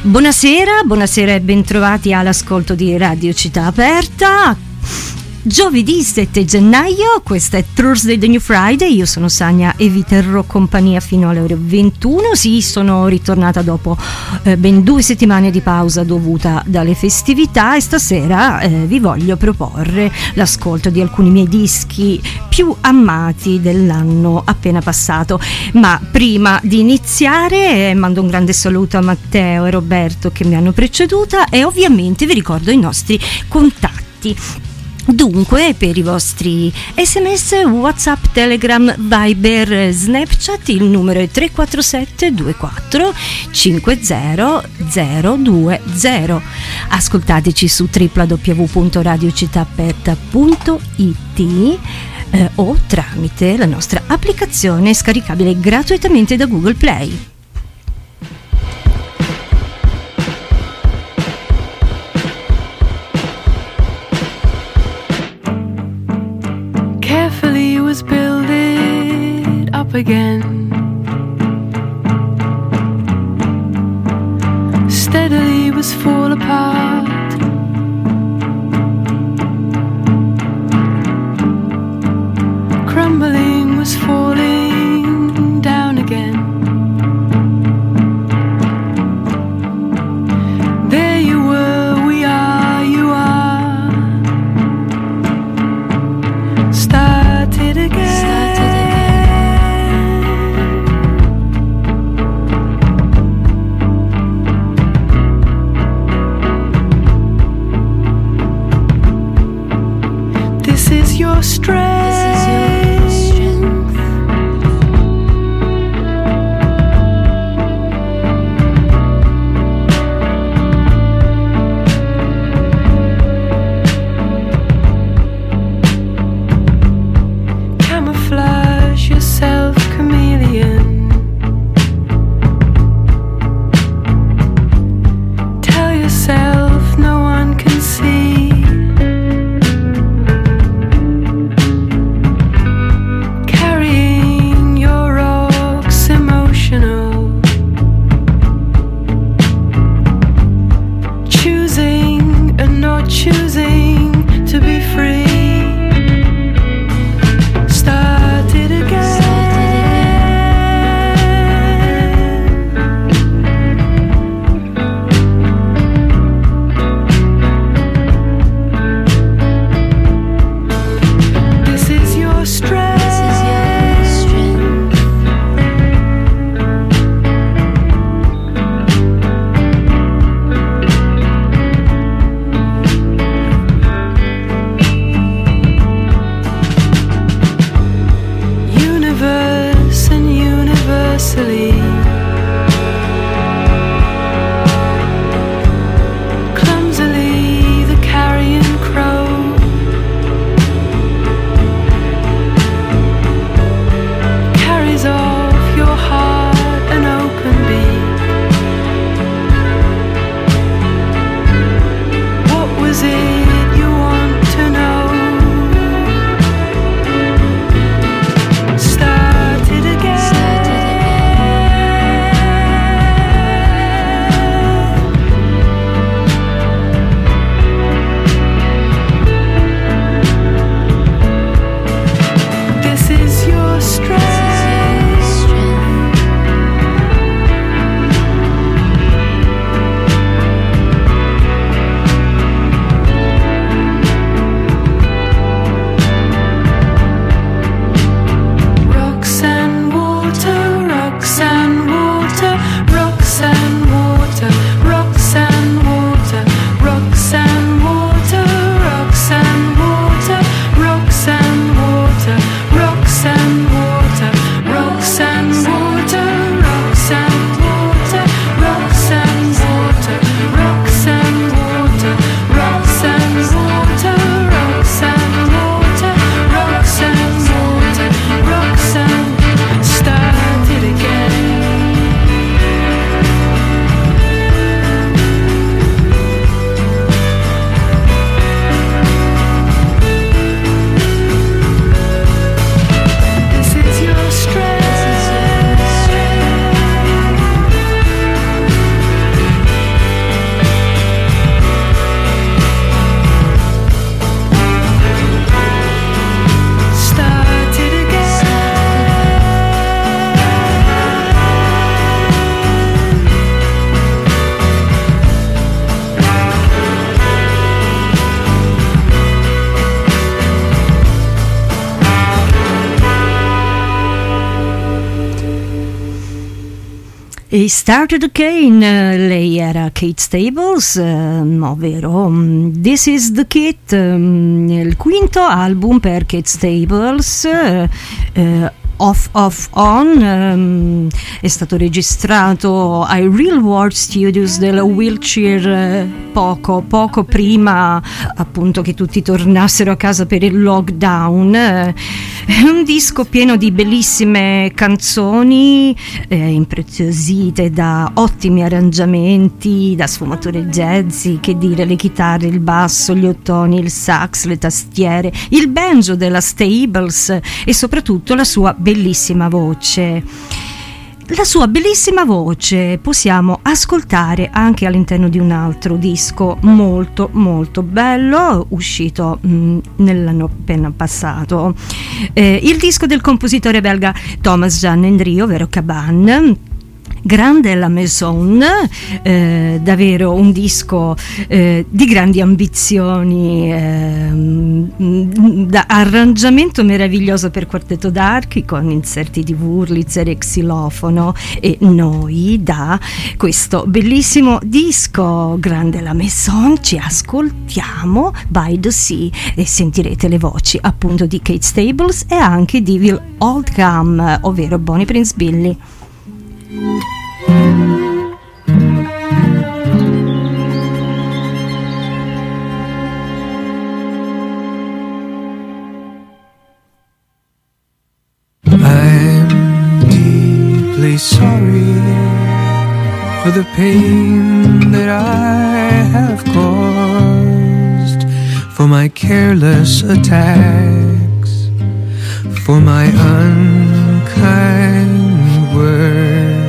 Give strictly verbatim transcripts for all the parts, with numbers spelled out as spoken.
Buonasera, buonasera e bentrovati all'ascolto di Radio Città Aperta. Giovedì sette gennaio, questa è Thursday the New Friday, io sono Sania e vi terrò compagnia fino alle ore ventuno. Sì, sono ritornata dopo eh, ben due settimane di pausa dovuta dalle festività e stasera eh, vi voglio proporre l'ascolto di alcuni miei dischi più amati dell'anno appena passato. Ma prima di iniziare eh, mando un grande saluto a Matteo e Roberto che mi hanno preceduta e ovviamente vi ricordo i nostri contatti. Dunque, per i vostri sms, WhatsApp, Telegram, Viber, Snapchat, il numero è tre quattro sette due quattro cinque zero zero due zero. Ascoltateci su w w w punto radio città aperta punto i t eh, o tramite la nostra applicazione scaricabile gratuitamente da Google Play. Carefully was build it up again. Steadily was fall apart. Crumbling was falling down again. There you were, we are, you are. Started again. Started again. This is your strength. This is your strength. Camouflage yourself, chameleon. Tell yourself no one can see. E Started Kane, lei era Kate Stables, eh, ovvero um, This is the Kit, um, il quinto album per Kate Stables, eh, eh, Off Off On, um, è stato registrato ai Real World Studios della Wiltshire, eh, poco poco prima appunto che tutti tornassero a casa per il lockdown. È un disco pieno di bellissime canzoni, eh, impreziosite da ottimi arrangiamenti, da sfumature jazzy, che dire, le chitarre, il basso, gli ottoni, il sax, le tastiere, il banjo della Stables e soprattutto la sua bellissima voce. La sua bellissima voce possiamo ascoltare anche all'interno di un altro disco molto molto bello, uscito mh, nell'anno appena passato, eh, il disco del compositore belga Thomas Jan Hendry, ovvero Caban. Grande la Maison, eh, davvero un disco eh, di grandi ambizioni, eh, da arrangiamento meraviglioso per quartetto d'archi con inserti di Wurlitzer e xilofono, e noi da questo bellissimo disco Grande la Maison ci ascoltiamo By the Sea e sentirete le voci appunto di Kate Stables e anche di Will Oldham, ovvero Bonnie Prince Billy. I'm deeply sorry for the pain that I have caused, for my careless attacks, for my unkind words.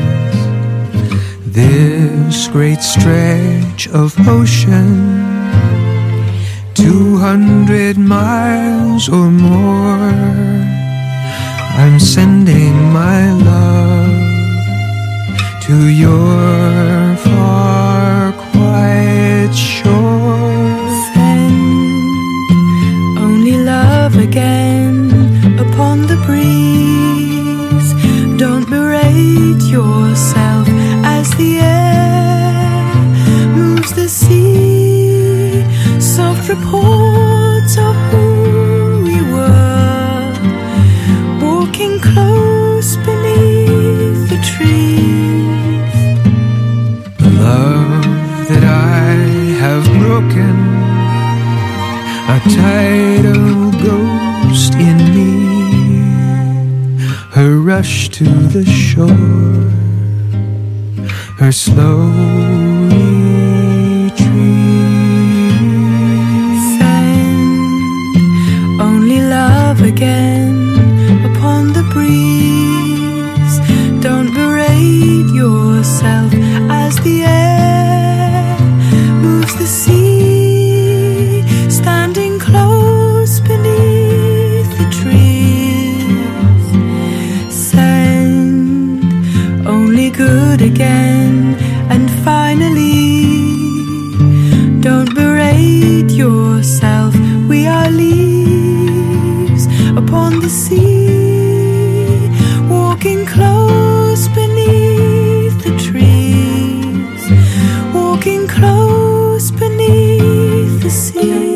This great stretch of ocean, two hundred miles or more, I'm sending my love to your far quiet shore. Send only love again upon the breeze. Don't berate yourself as the air moves the sea. Soft reports of who we were, walking close beneath the trees. The love that I have broken, a tidal ghost in me, her rush to the shore, her slow retreat. Send only love again upon the breeze. Don't berate yourself as the air moves the sea, standing close beneath the trees. Send only good again, and finally, don't berate yourself. We are leaves upon the sea, walking close beneath the trees, walking close beneath the sea.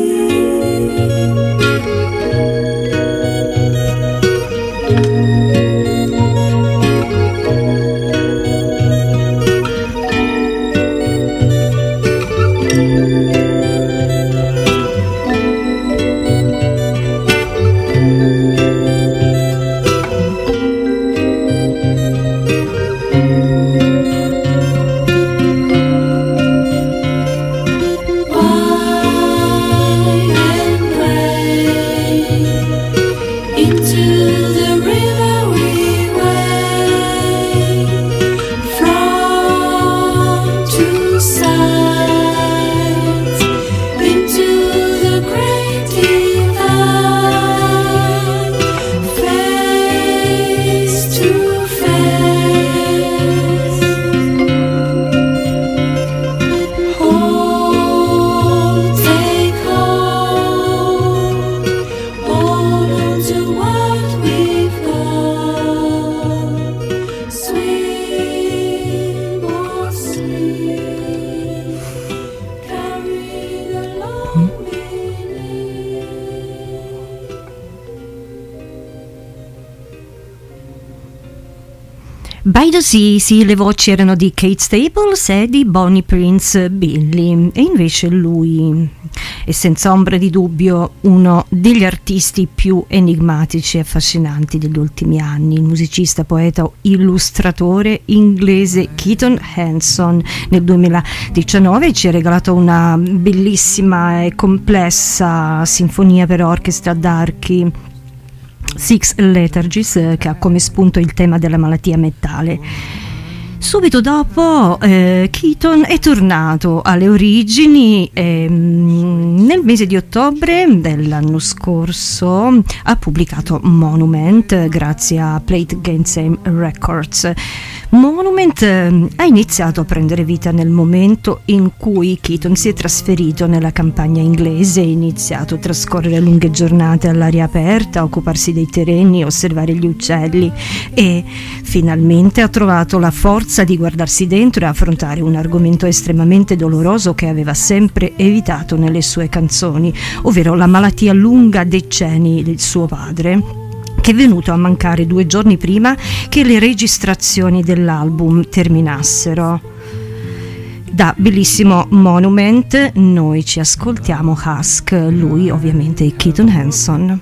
By the Sea, le voci erano di Kate Staples e di Bonnie Prince Billy, e invece lui è senza ombra di dubbio uno degli artisti più enigmatici e affascinanti degli ultimi anni, il musicista, poeta, illustratore inglese Keaton Hanson. Nel duemiladiciannove ci ha regalato una bellissima e complessa sinfonia per orchestra d'archi, Six Lethargies, che ha come spunto il tema della malattia mentale. Subito dopo eh, Keaton è tornato alle origini e mh, nel mese di ottobre dell'anno scorso ha pubblicato Monument grazie a Plate Game Records. Monument eh, ha iniziato a prendere vita nel momento in cui Keaton si è trasferito nella campagna inglese, ha iniziato a trascorrere lunghe giornate all'aria aperta, a occuparsi dei terreni, osservare gli uccelli e finalmente ha trovato la forza di guardarsi dentro e affrontare un argomento estremamente doloroso che aveva sempre evitato nelle sue canzoni, ovvero la malattia lunga decenni del suo padre, che è venuto a mancare due giorni prima che le registrazioni dell'album terminassero. Da bellissimo Monument noi ci ascoltiamo Husk, lui ovviamente è Keaton Hanson.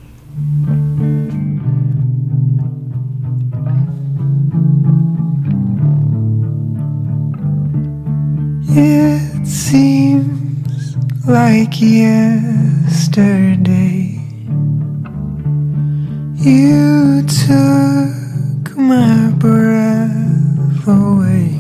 It seems like yesterday you took my breath away.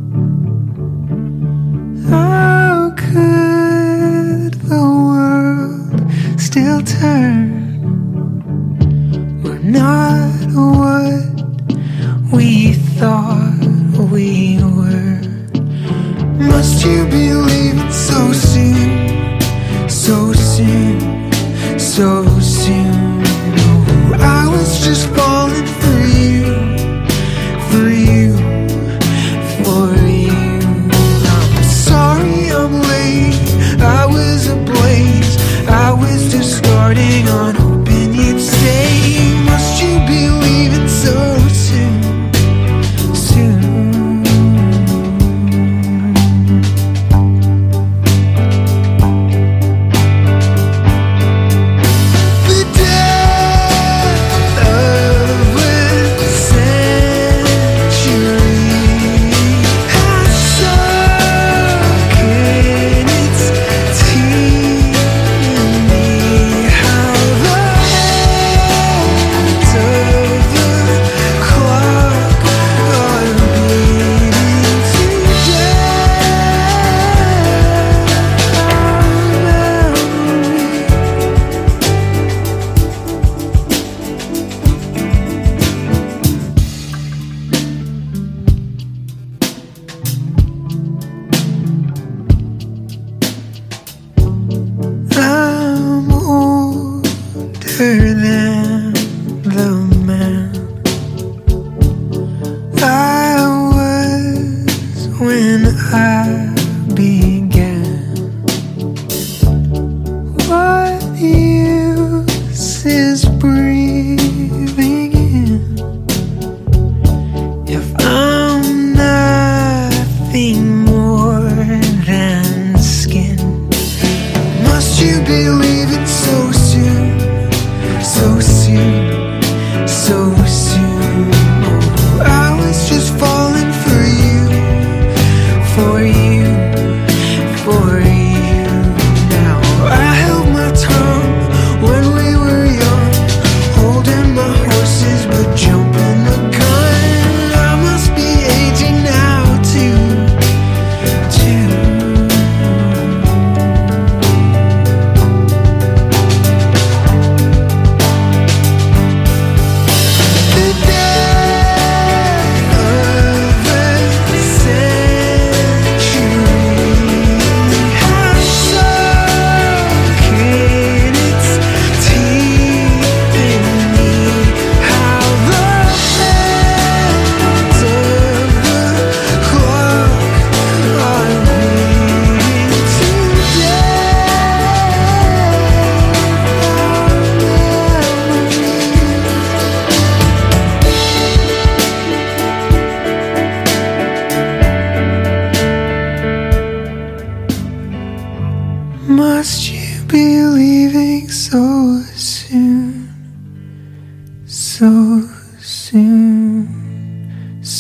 How could the world still turn? We're not what we thought we were. Must you believe it so soon, so soon, so soon? Oh, I was just falling for you, for you, for you. I'm sorry I'm late, I was ablaze, I was just starting on hoping you'd stay. Must you believe it so soon, soon?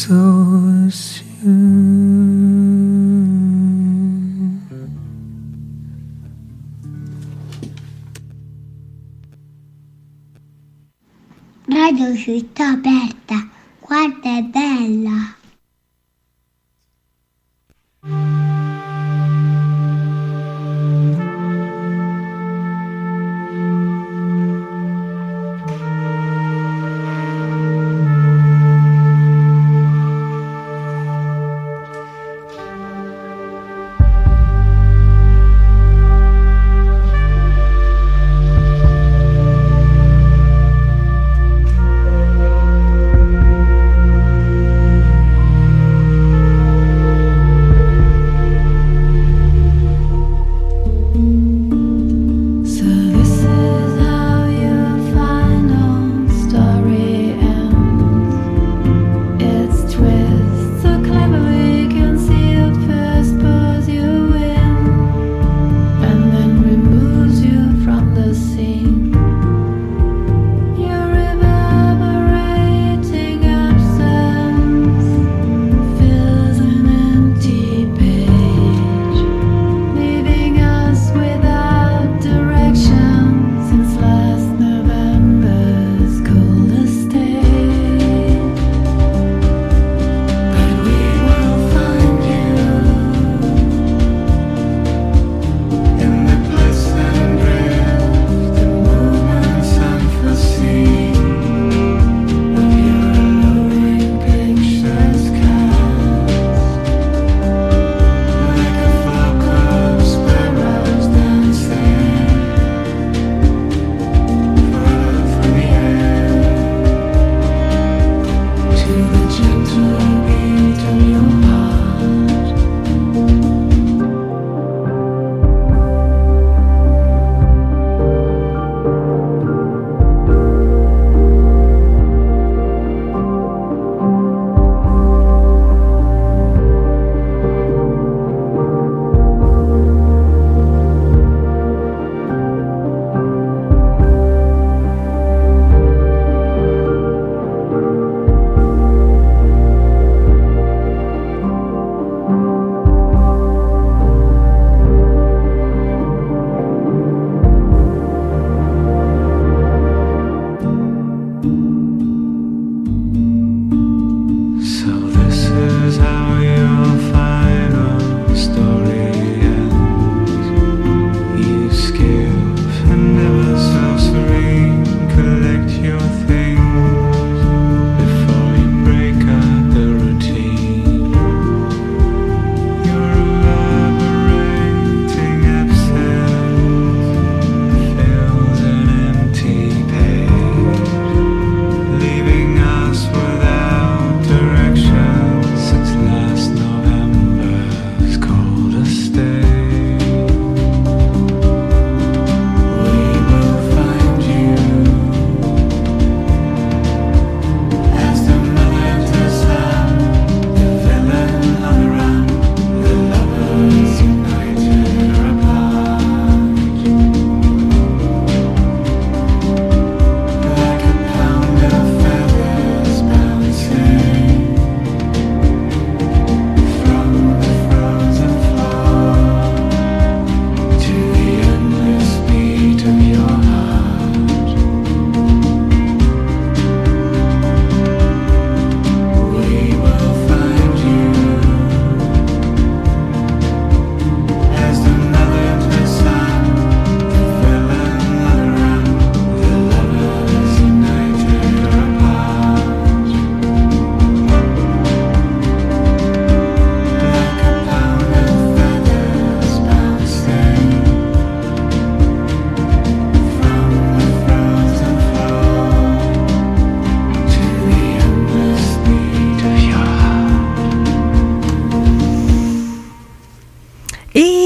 so soon. Radio Città Aperta, guarda è bella.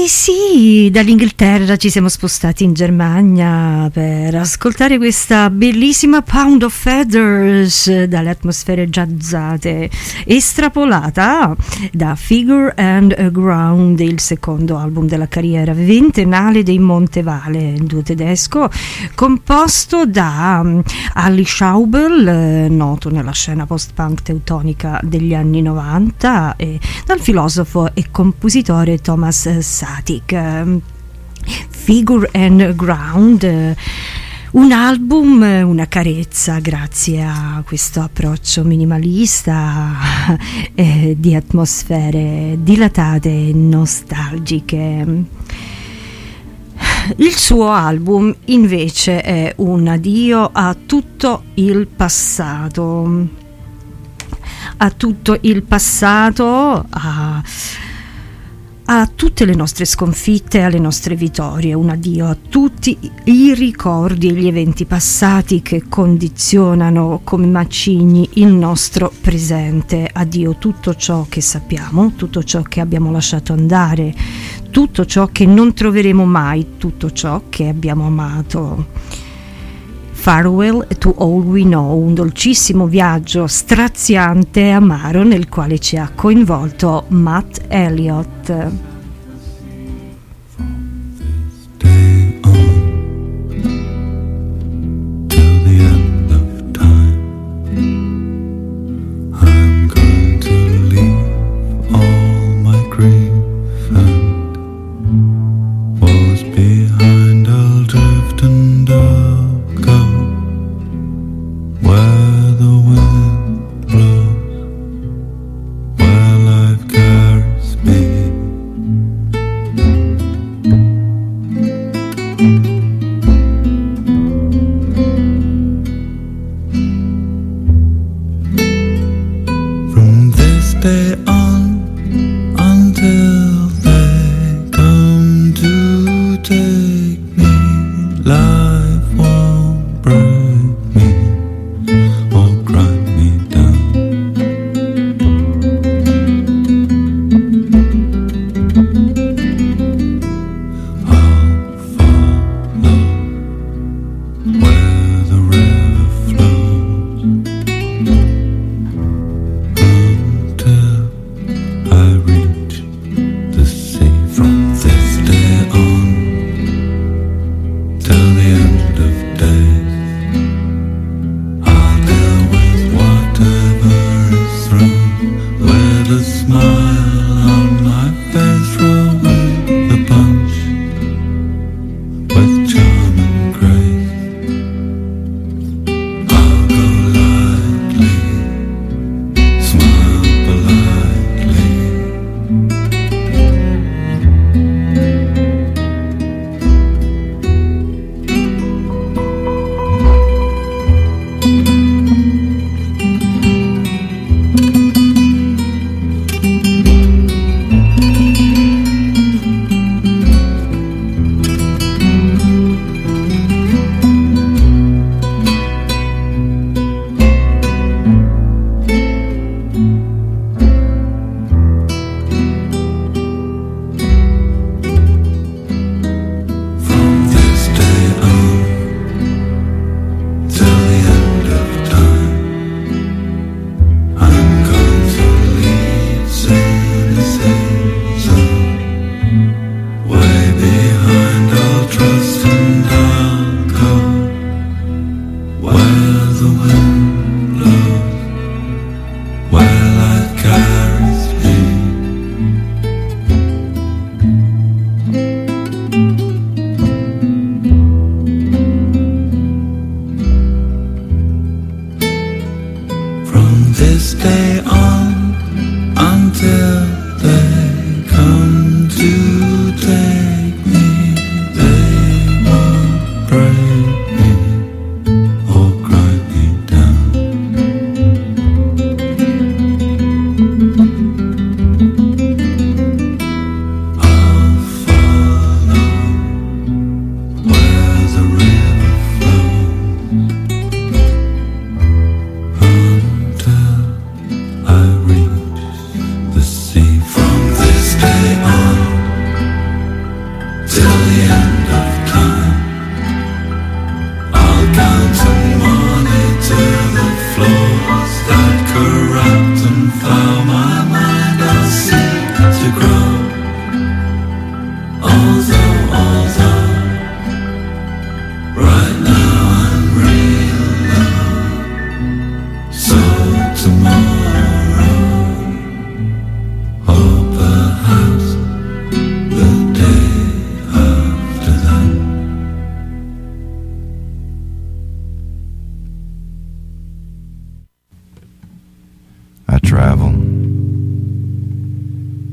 E sì, dall'Inghilterra ci siamo spostati in Germania per ascoltare questa bellissima Pound of Feathers dalle atmosfere jazzate, estrapolata da Figure and Ground, il secondo album della carriera ventennale dei Montevale, duo tedesco composto da um, Ali Schaubel, noto nella scena post-punk teutonica degli anni novanta, e dal filosofo e compositore Thomas Satik. Figure and Ground, un album, una carezza grazie a questo approccio minimalista eh, di atmosfere dilatate e nostalgiche. Il suo album invece è un addio a tutto il passato, a tutto il passato, a a tutte le nostre sconfitte, alle nostre vittorie, un addio a tutti i ricordi e gli eventi passati che condizionano come macigni il nostro presente. Addio tutto ciò che sappiamo, tutto ciò che abbiamo lasciato andare, tutto ciò che non troveremo mai, tutto ciò che abbiamo amato. Farewell to All We Know, un dolcissimo viaggio straziante e amaro nel quale ci ha coinvolto Matt Elliott. Until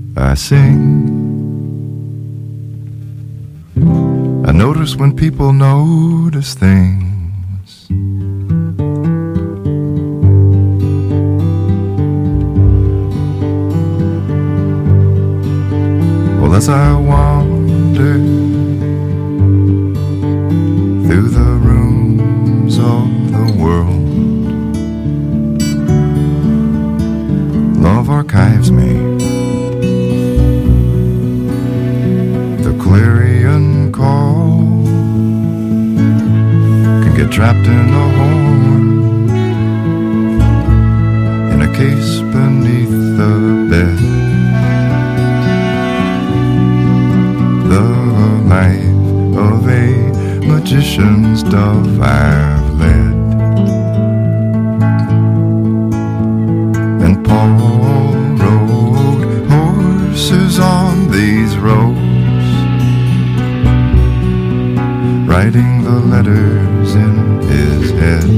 I sing. I notice when people notice things. Well, as I wander through the rooms of the world, love archives me. The clarion call can get trapped in a horn in a case beneath the bed. The life of a magician's dove I've led, and Paul rode horses on these roads, writing the letters in his head.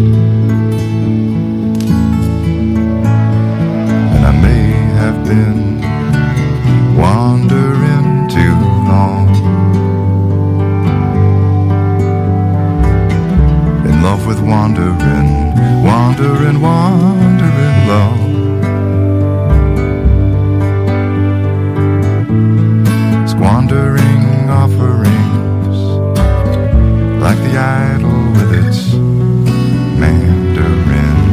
And I may have been wandering too long, in love with wandering, wandering, wandering love. Squandering offerings like the idol with its mandarins.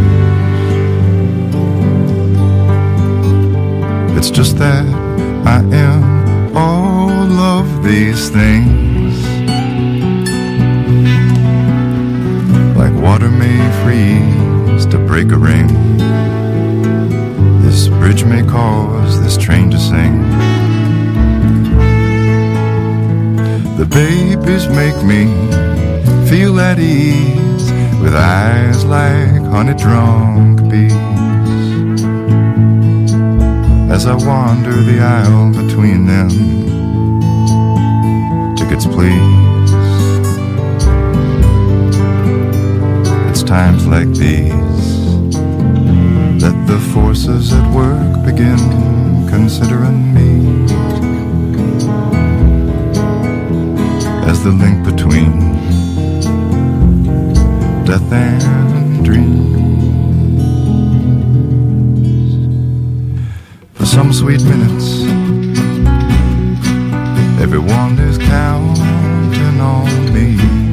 It's just that I am all of these things. Like water may freeze to break a ring, this bridge may cause this train to sing. The babies make me feel at ease with eyes like honey-drunk bees, as I wander the aisle between them. Tickets please. It's times like these that the forces at work begin considering me as the link between death and dreams. For some sweet minutes, everyone is counting on me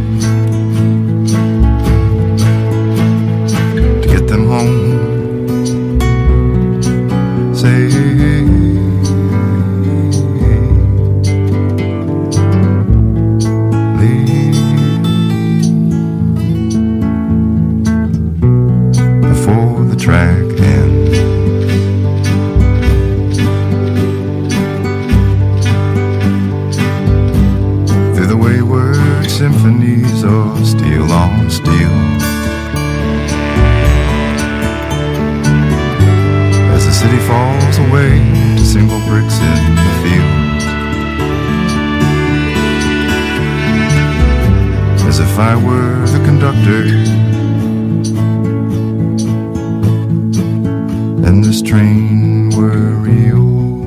to get them home safe. Track in through the wayward symphonies of steel on steel, as the city falls away to single bricks in the field, as if I were the conductor and this train were real.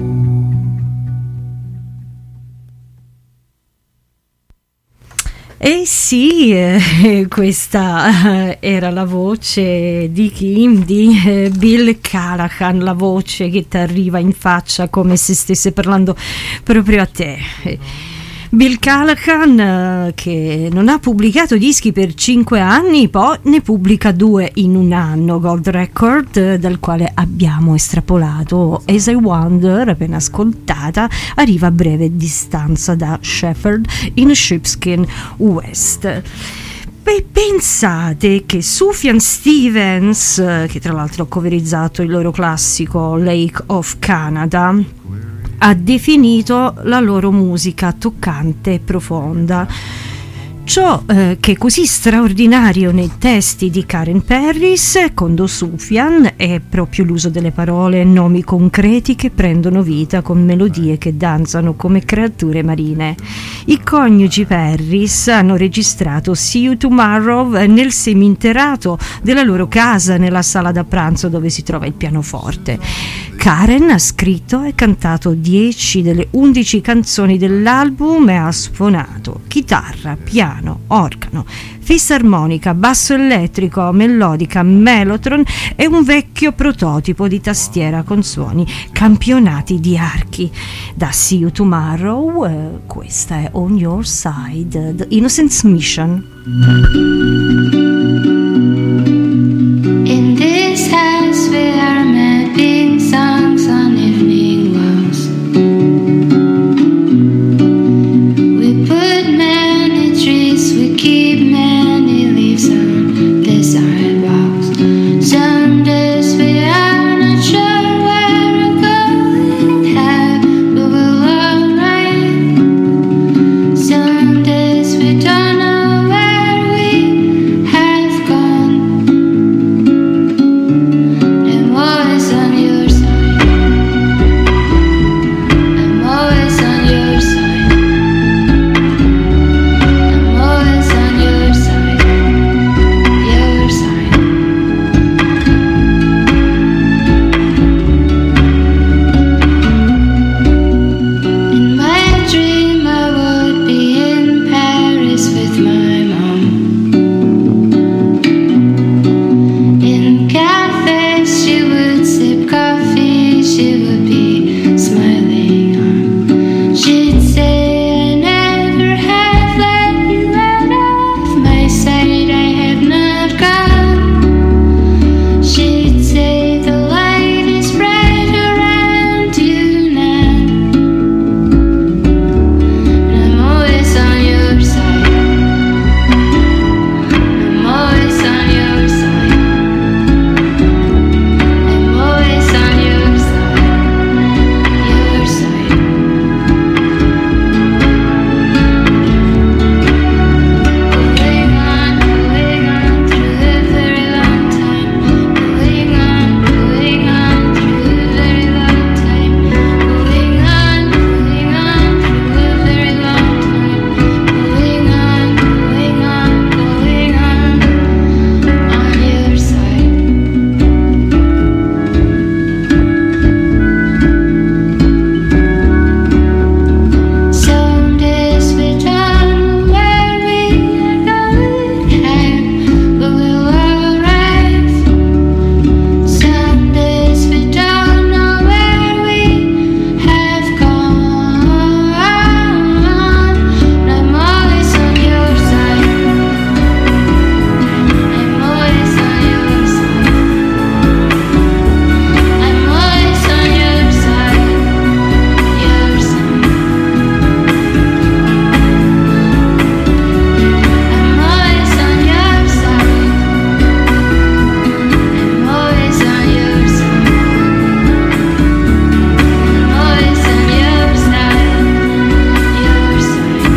Eh sì, eh, questa era la voce di chi? Di eh, Bill Callahan, la voce che ti arriva in faccia come se stesse parlando proprio a te. Bill Callahan, eh, che non ha pubblicato dischi per cinque anni, poi ne pubblica due in un anno. Gold Record, eh, dal quale abbiamo estrapolato As I Wander, appena ascoltata, arriva a breve distanza da Shepherd in Sheepskin West. Beh, pensate che Sufjan Stevens, eh, che tra l'altro ha coverizzato il loro classico Lake of Canada, ha definito la loro musica toccante e profonda. ciò eh, che è così straordinario nei testi di Karen Paris con Do Sufjan è proprio l'uso delle parole, nomi concreti che prendono vita con melodie che danzano come creature marine. I coniugi Paris hanno registrato See You Tomorrow nel seminterrato della loro casa, nella sala da pranzo dove si trova il pianoforte. Karen ha scritto e cantato dieci delle undici canzoni dell'album e ha suonato chitarra, piano, organo, fisarmonica, basso elettrico, melodica, mellotron e un vecchio prototipo di tastiera con suoni campionati di archi. Da See You Tomorrow, eh, questa è On Your Side, The Innocence Mission. In this house we are mapping songs on evening walks. We put many trees, we keep many leaves on the sidewalks. Some days we are not sure where we're going, how we will alright. Some days we don't know where we have gone. I'm always on your side. I'm always on your side. I'm always on your side. Your side. In my dream I would be in Paris with my mom. In cafes she would sip coffee, she would be smiling on. She'd say I never have let you out of my sight, I have not gone. She'd say the light is bright around you now. And I'm always on your side. I'm always on your side. I'm always on your side. Your side. Going on, going on through a very long time. Going on, going on through a very long time. Going on, going on through a very long time. Going on, going on, going on on your side. Some days we don't know where we are going, how we will arrive. Some days we don't know where we have gone. I'm always on your side. I'm always on your side. I'm always on your side. Your side. I'm always on your side. I'm always on your side. I'm always on your side. Your side.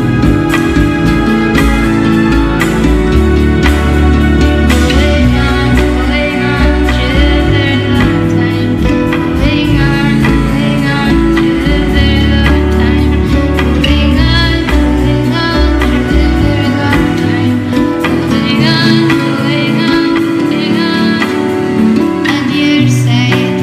Going on, going on through a very long time. Going on, going on through a very long time. Going on, going on through a very long time. Going on, going on, going on on your side.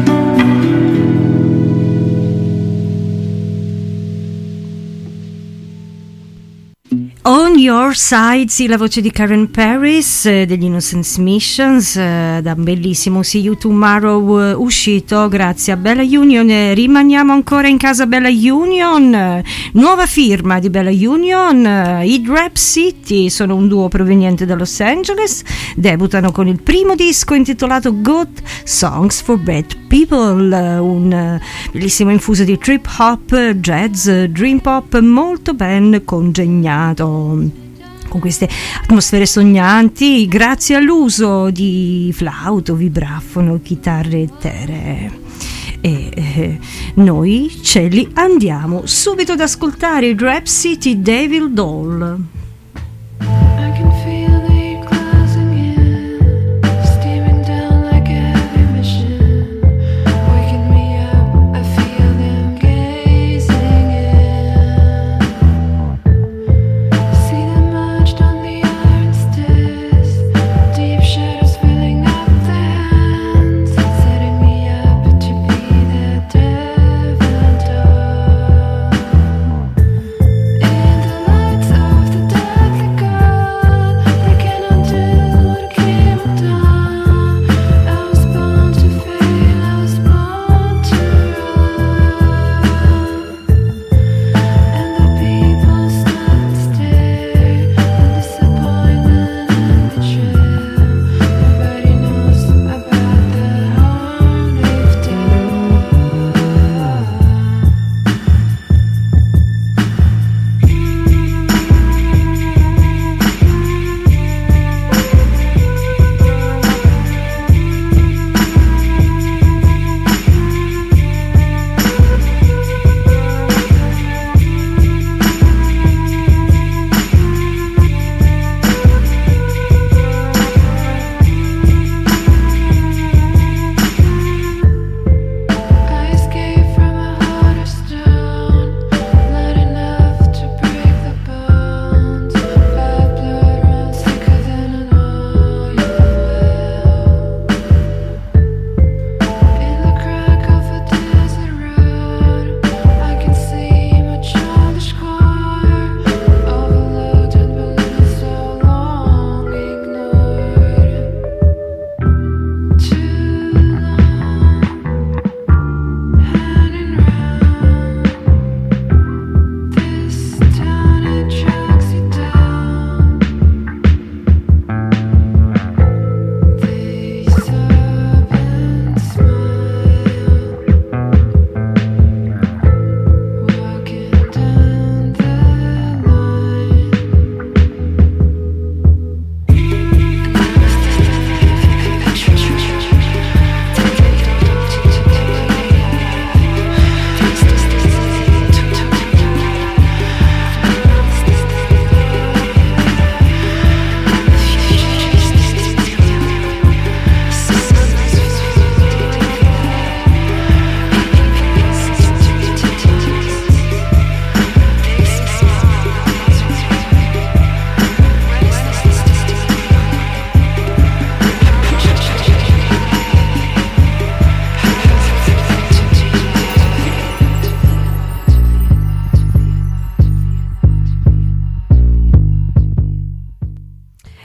On Your Side, sì, la voce di Karen Paris eh, degli Innocence Missions, eh, da un bellissimo See You Tomorrow eh, uscito grazie a Bella Union. Eh, rimaniamo ancora in casa Bella Union, eh, nuova firma di Bella Union, eh, i Rap City sono un duo proveniente da Los Angeles, debutano con il primo disco intitolato Good Songs for Bad People, eh, un eh, bellissimo infuso di trip hop, jazz, dream pop molto ben congegnato, con queste atmosfere sognanti grazie all'uso di flauto, vibrafono, chitarre eteree. E eh, noi ce li andiamo subito ad ascoltare i Rap City Devil Doll.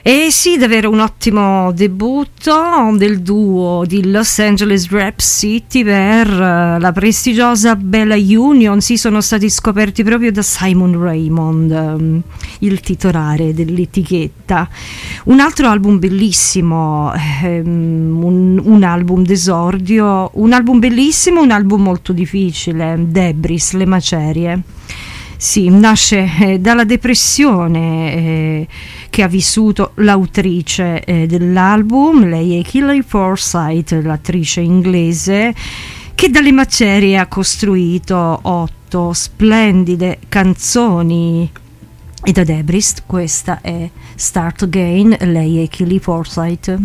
E sì, davvero un ottimo debutto del duo di Los Angeles Rap City per uh, la prestigiosa Bella Union. Sì, sono stati scoperti proprio da Simon Raymond, um, il titolare dell'etichetta. Un altro album bellissimo, um, un, un album d'esordio, un album bellissimo, un album molto difficile, Debris, Le Macerie. Sì, nasce eh, dalla depressione eh, che ha vissuto l'autrice eh, dell'album, lei è Kelly Forsyth, l'attrice inglese, che dalle macerie ha costruito otto splendide canzoni. E da Debris questa è Start Again, lei è Kelly Forsyth.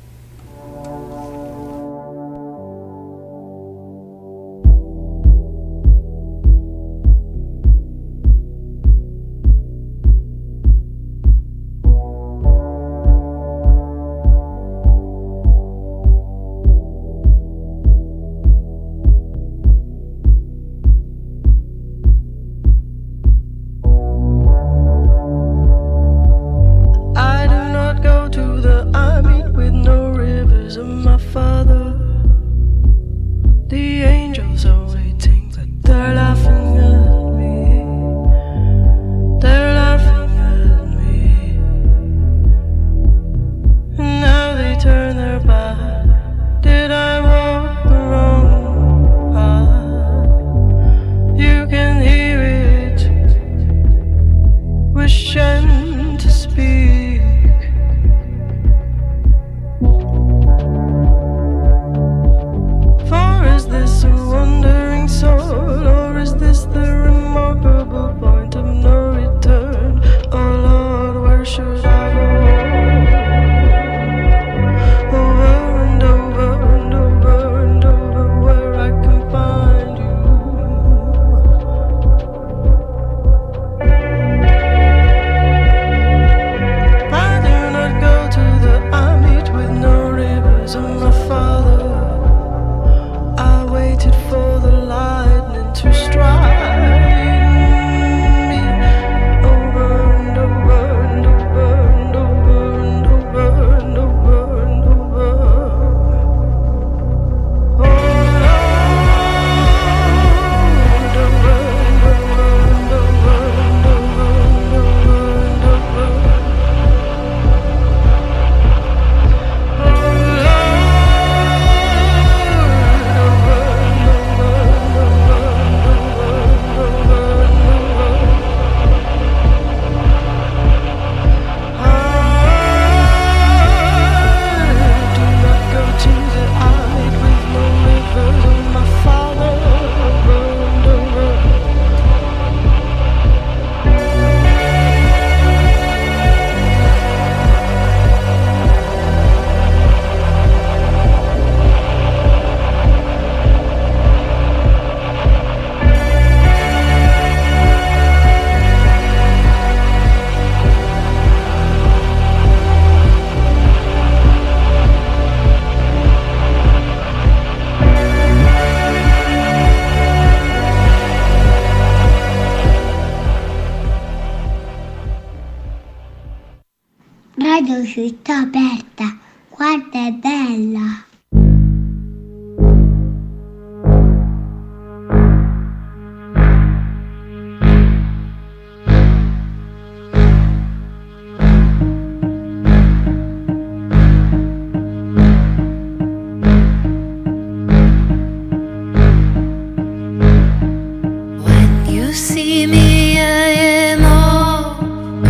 Radio Città Aperta, guarda è bella.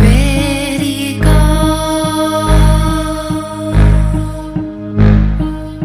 Ready, go.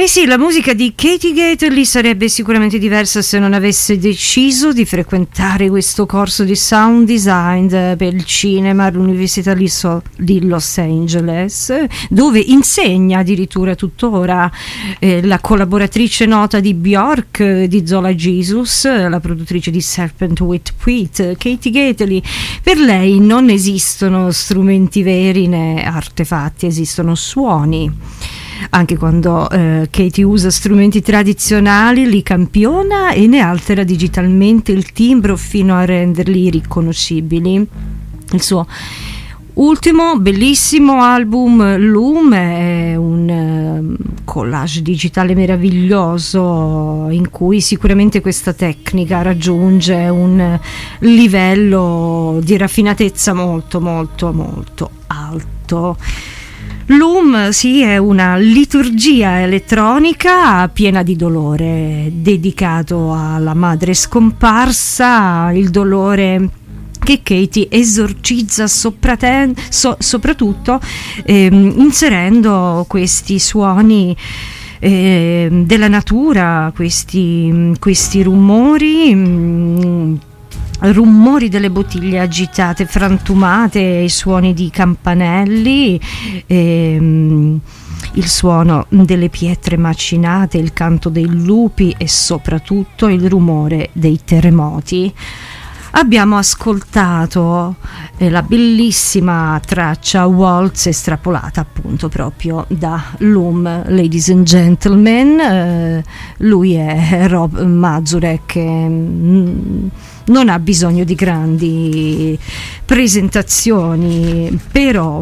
sì, la musica di Katie Gately sarebbe sicuramente diversa se non avesse deciso di frequentare questo corso di sound design per il cinema all'Università di Los Angeles, dove insegna addirittura tuttora. Eh, la collaboratrice nota di Bjork, di Zola Jesus, la produttrice di Serpent with Wheat, Katie Gately. Per lei non esistono strumenti veri né artefatti, esistono suoni. Anche quando eh, Katie usa strumenti tradizionali li campiona e ne altera digitalmente il timbro fino a renderli riconoscibili. Il suo ultimo bellissimo album Loom è un uh, collage digitale meraviglioso in cui sicuramente questa tecnica raggiunge un livello di raffinatezza molto molto molto alto. Loom, sì, è una liturgia elettronica piena di dolore, dedicato alla madre scomparsa, il dolore che Katie esorcizza sopraten- so- soprattutto ehm, inserendo questi suoni eh, della natura, questi, questi rumori mh, rumori delle bottiglie agitate, frantumate, i suoni di campanelli, ehm, il suono delle pietre macinate, il canto dei lupi e soprattutto il rumore dei terremoti. Abbiamo ascoltato eh, la bellissima traccia Waltz estrapolata appunto proprio da Loom, ladies and gentlemen. Eh, lui è Rob Mazurek, mm, non ha bisogno di grandi presentazioni, però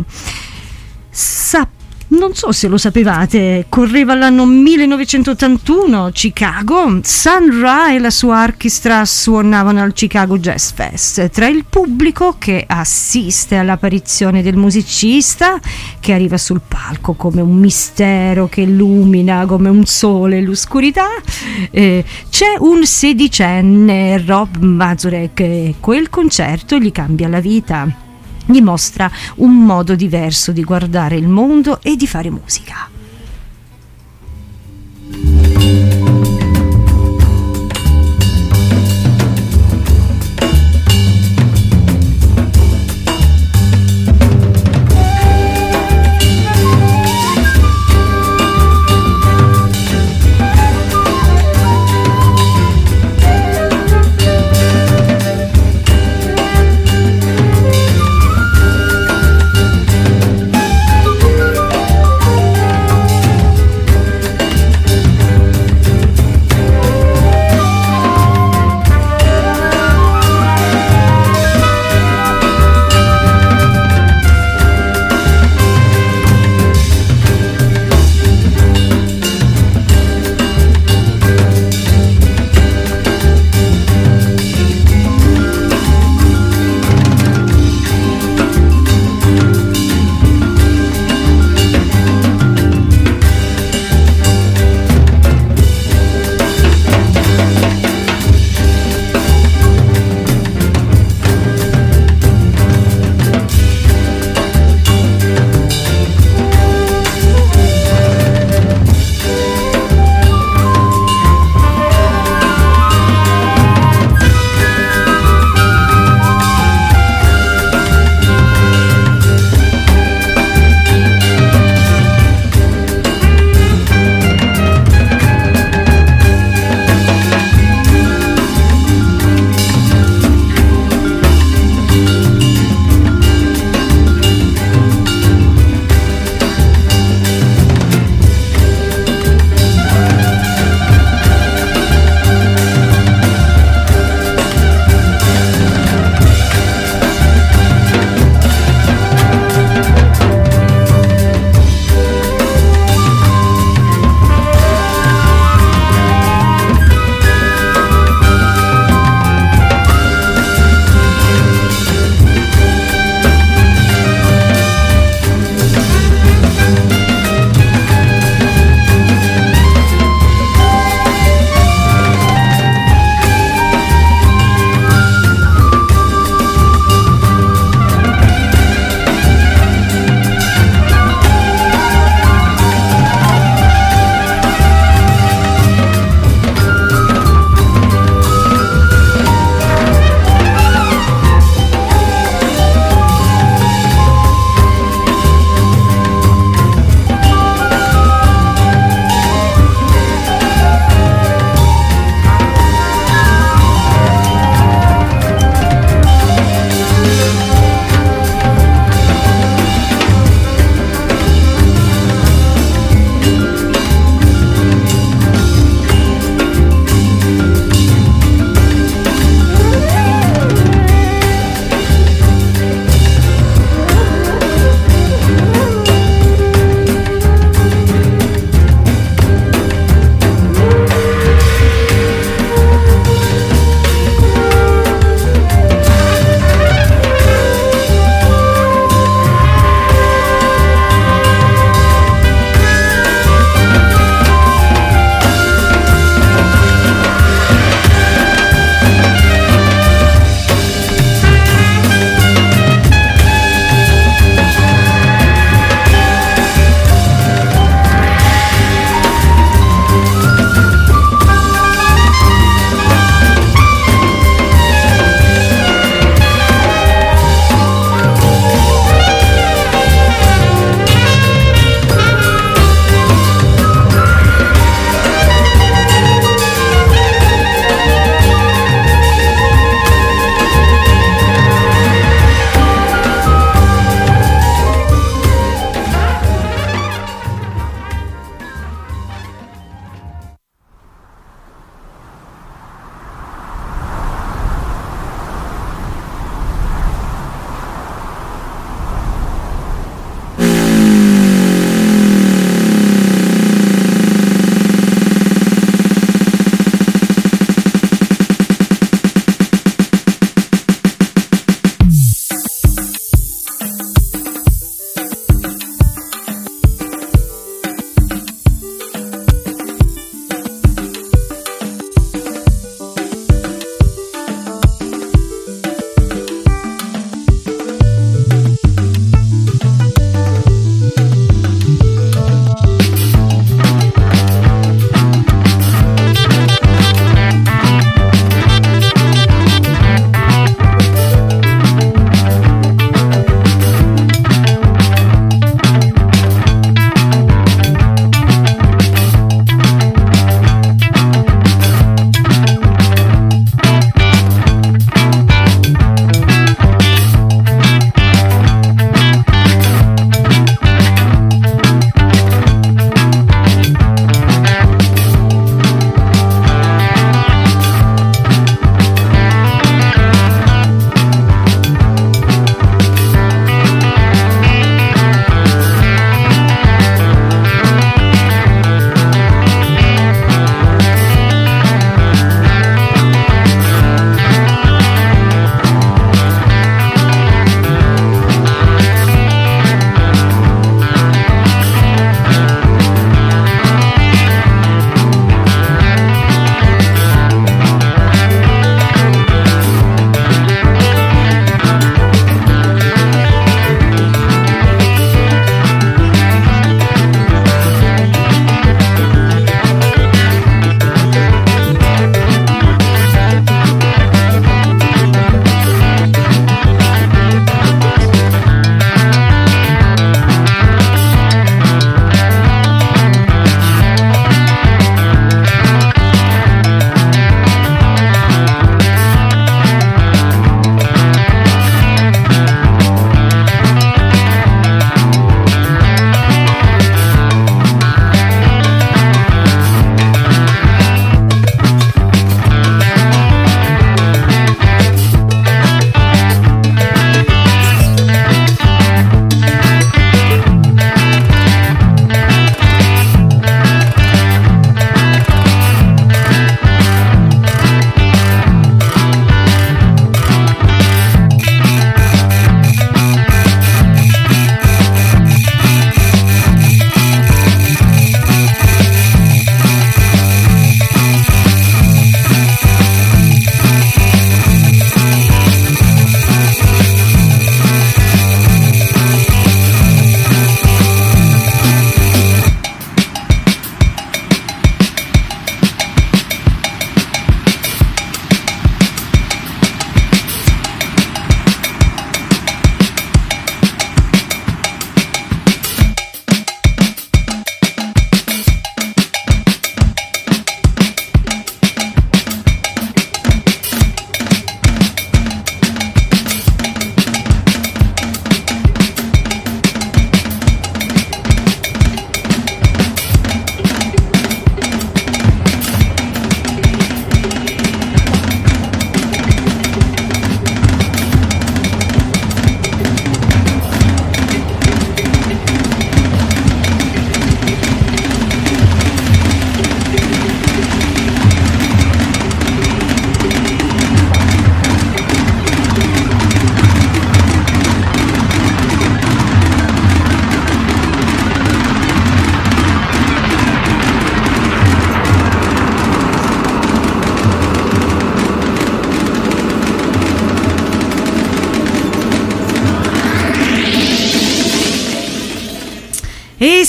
sa, non so se lo sapevate, correva l'anno millenovecentottantuno, Chicago. Sun Ra e la sua orchestra suonavano al Chicago Jazz Fest. Tra il pubblico che assiste all'apparizione del musicista, che arriva sul palco come un mistero che illumina come un sole l'oscurità, eh, c'è un sedicenne, Rob Mazurek, e quel concerto gli cambia la vita. Gli mostra un modo diverso di guardare il mondo e di fare musica.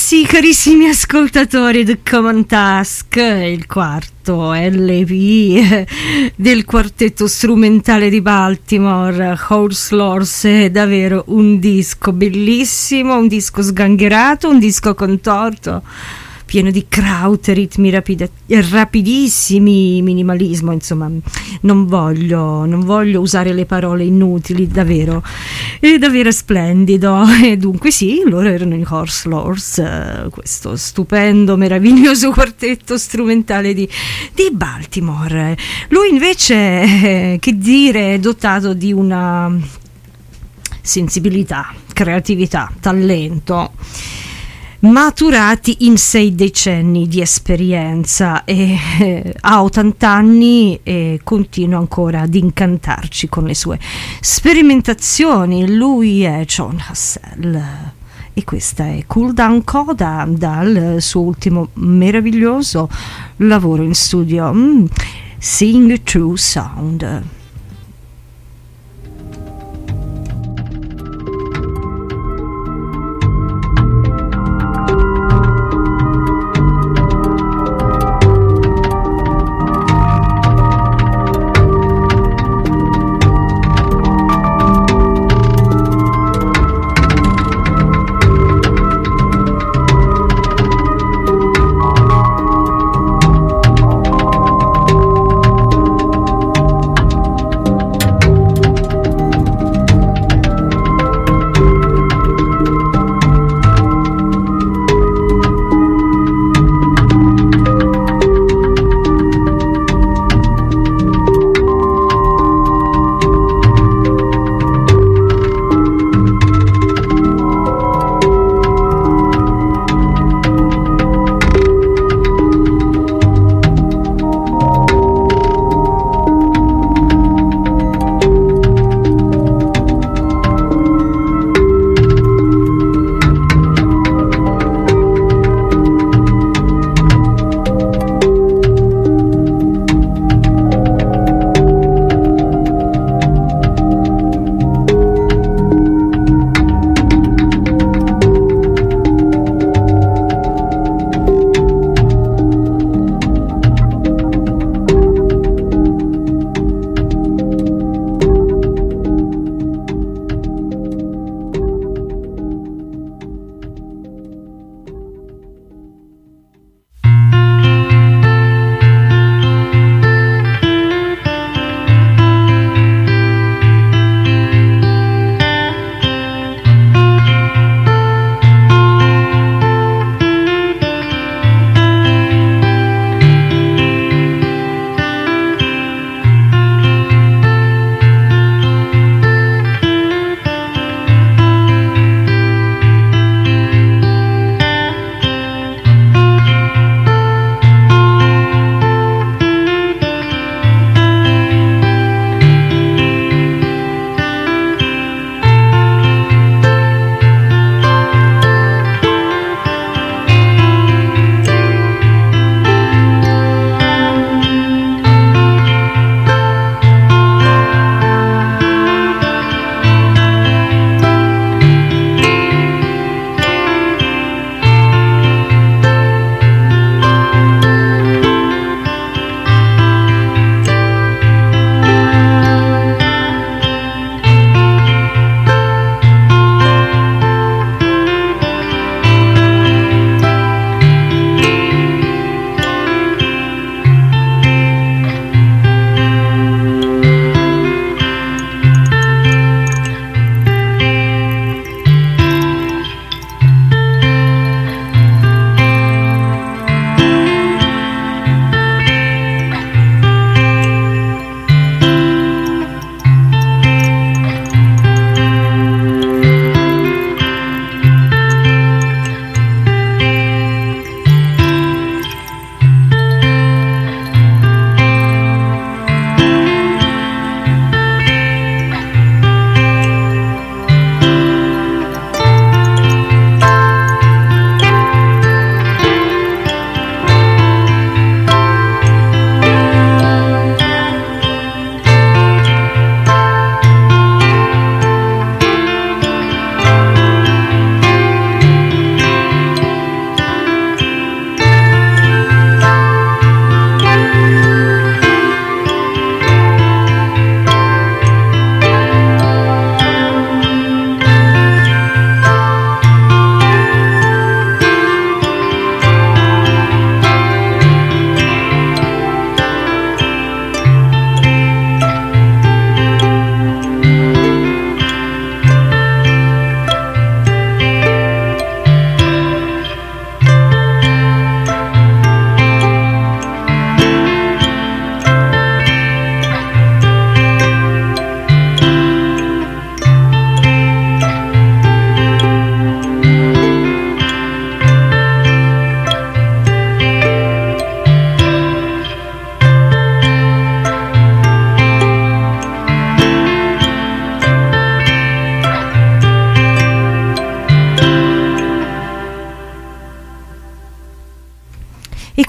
sì, carissimi ascoltatori, The Common Task, il quarto L P del quartetto strumentale di Baltimore, Horse Lords, è davvero un disco bellissimo, un disco sgangherato, un disco contorto, pieno di kraut, ritmi rapide, rapidissimi, minimalismo, insomma, non voglio, non voglio usare le parole inutili, davvero, è davvero splendido. E dunque sì, loro erano i Horse Lords, eh, questo stupendo, meraviglioso quartetto strumentale di, di Baltimore. Lui invece, eh, che dire, è dotato di una sensibilità, creatività, talento, maturati in sei decenni di esperienza, e eh, ha ottanta anni e continua ancora ad incantarci con le sue sperimentazioni. Lui è Jon Hassell e questa è Cool Down Coda dal suo ultimo meraviglioso lavoro in studio, mm, Sing True Sound.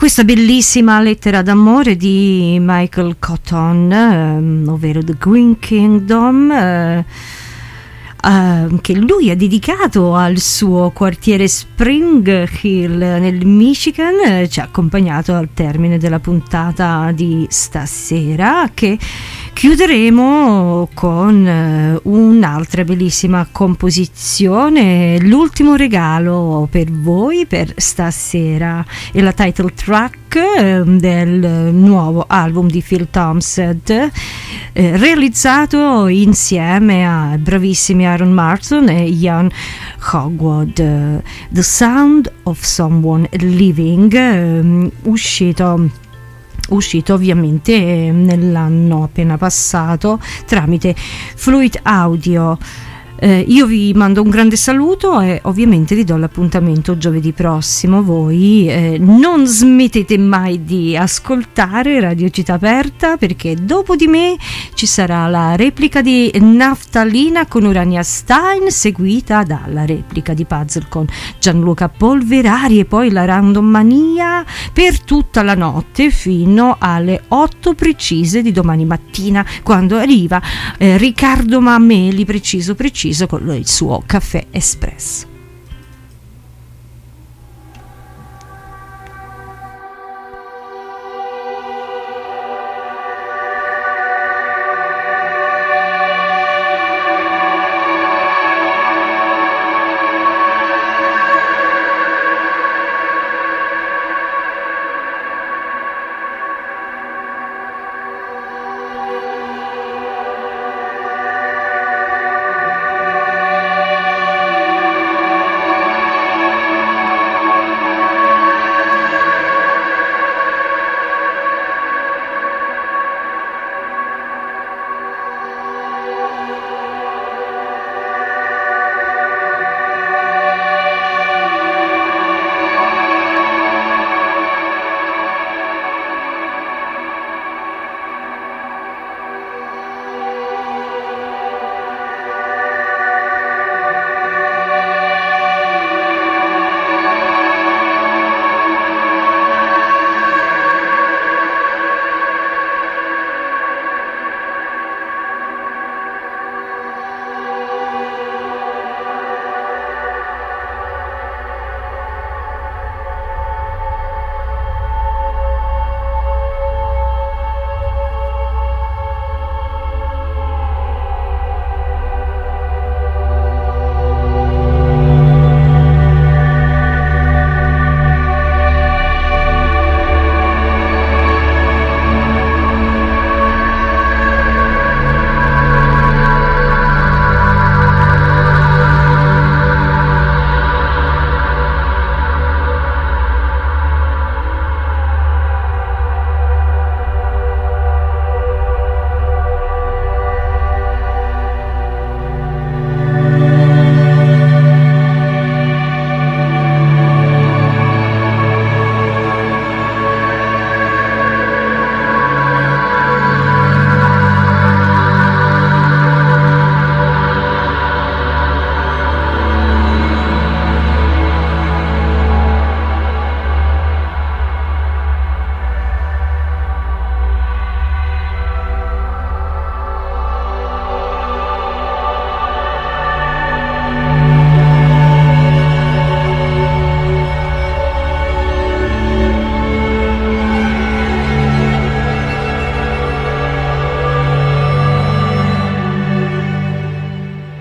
questa bellissima lettera d'amore di Michael Cotton, ehm, ovvero The Green Kingdom, eh, Uh, che lui ha dedicato al suo quartiere Spring Hill nel Michigan. eh, ci ha accompagnato al termine della puntata di stasera, che chiuderemo con uh, un'altra bellissima composizione, l'ultimo regalo per voi per stasera, è la title track eh, del nuovo album di Phil Townsend, eh, realizzato insieme a bravissimi Aaron Martin e Ian Hogwood. uh, The Sound of Someone Living, eh, uscito uscito ovviamente nell'anno appena passato tramite Fluid Audio. Eh, io vi mando un grande saluto e ovviamente vi do l'appuntamento giovedì prossimo. Voi eh, non smettete mai di ascoltare Radio Città Aperta, perché dopo di me ci sarà la replica di Naftalina con Urania Stein, seguita dalla replica di Puzzle con Gianluca Polverari, e poi la Randomania per tutta la notte fino alle otto precise di domani mattina, quando arriva eh, Riccardo Mameli, preciso preciso con il suo caffè espresso.